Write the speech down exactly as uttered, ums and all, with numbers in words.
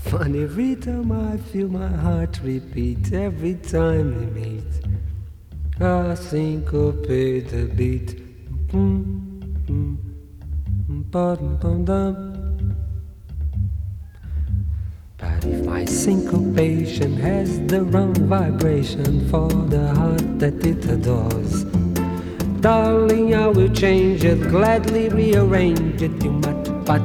Funny rhythm I feel my heart repeat every time we meet. I syncopate the beat. But if my syncopation has the wrong vibration for the heart that it adores, darling, I will change it, gladly rearrange it. You might